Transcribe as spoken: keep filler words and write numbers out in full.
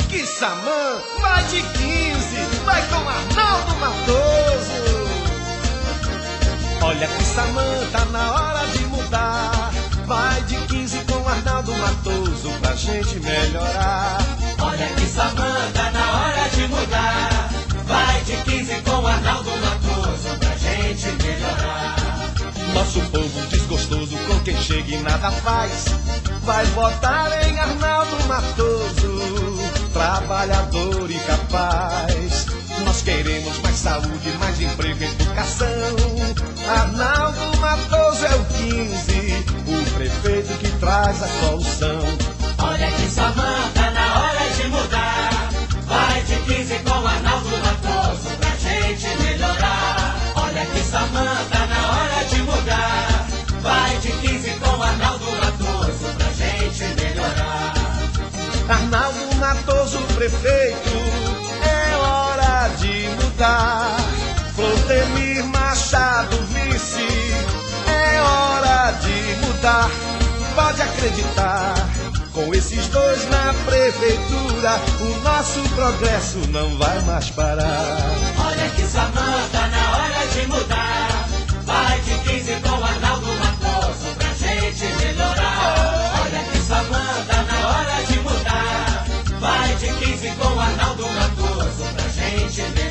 que Samã vai de quinze, vai com Arnaldo Matoso. Olha que Samã tá na hora de mudar, vai de quinze com Arnaldo Matoso pra gente melhorar. Olha que Samã tá na hora de mudar, vai de quinze com Arnaldo Matoso pra gente melhorar. Nosso povo desgostoso com quem chega e nada faz, vai votar em Arnaldo Matoso, trabalhador e capaz. Nós queremos mais saúde, mais emprego e educação. Arnaldo Matoso é o quinze, o prefeito que traz a solução. Olha que Samã tá na hora de mudar, vai de quinze com Arnaldo Matoso pra gente melhorar. Olha que Samã tá na hora de mudar, vai de quinze com Arnaldo Matoso pra gente melhorar. Arnaldo Matoso, prefeito, é hora de mudar. Flotemir Machado, vice, é hora de mudar. Pode acreditar, com esses dois na prefeitura, o nosso progresso não vai mais parar. Olha que Samã tá na hora de mudar, vai de quinze com Arnaldo Matoso pra gente melhorar. Olha que Samã tá na hora de mudar, vai de quinze com Arnaldo Matoso pra gente melhorar.